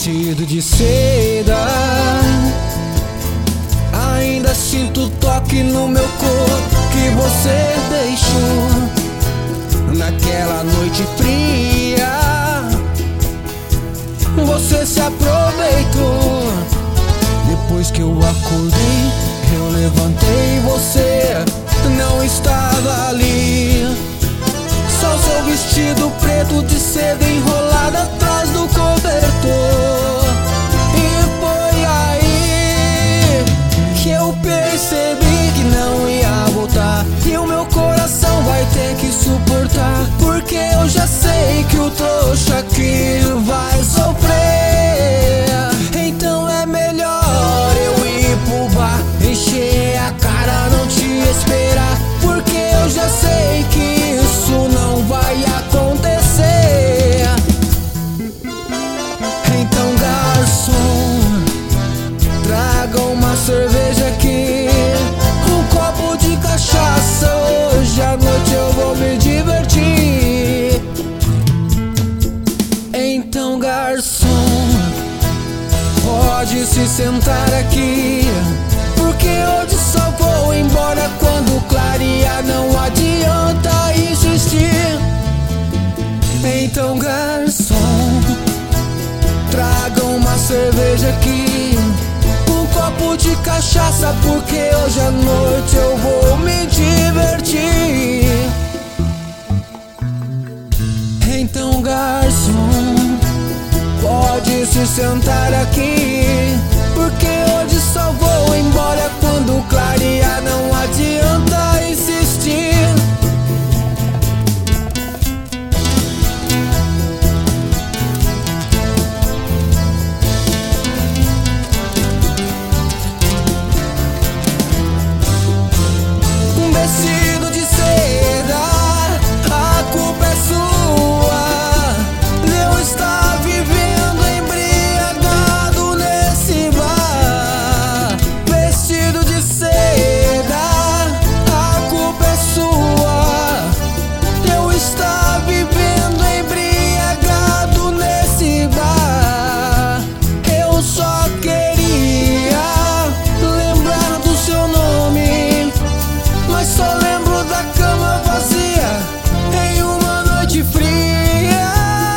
vestido de seda. Ainda sinto o toque no meu corpo que você deixou naquela noite fria. Você se aproveitou. Depois que eu acordei, eu levantei, você não estava ali. Só seu vestido preto de seda enrolado atrás do cobertor. E foi aí que eu percebi que não ia voltar, e o meu coração vai ter que suportar, porque eu já sei que o trouxa aqui vai sofrer. Então é melhor eu ir pro bar, encher a cara, não te esperar, porque eu já sei que isso não vai acontecer. Então, garçom, traga uma cerveja aqui, um copo de cachaça. Hoje à noite eu vou me divertir. Então, garçom, pode se sentar aqui, porque hoje só vou embora quando clarear, não adianta insistir. Então, garçom, traga uma cerveja aqui, um copo de cachaça, porque hoje à noite eu vou me divertir. Então, garçom, pode se sentar aqui, porque hoje só vou embora quando clarear, não adianta insistir. Um vestido de seda, a culpa é sua. Eu estava vivendo embriagado nesse bar. Vestido de seda, a culpa é sua. Eu estava vivendo embriagado nesse bar. Eu só queria lembrar do seu nome, mas só lembro da cama vazia em uma noite fria.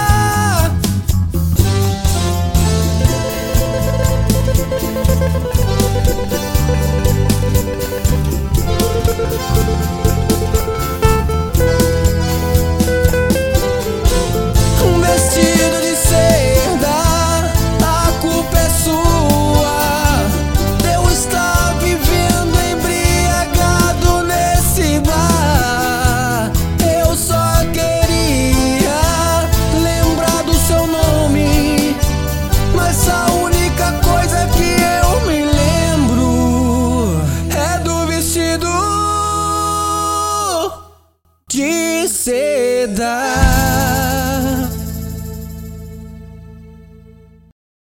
Um vestido de seda, a culpa é sua. Eu estava vivendo embriagado nesse bar. Eu só queria lembrar do seu nome, mas a única coisa que eu me lembro é do vestido de seda.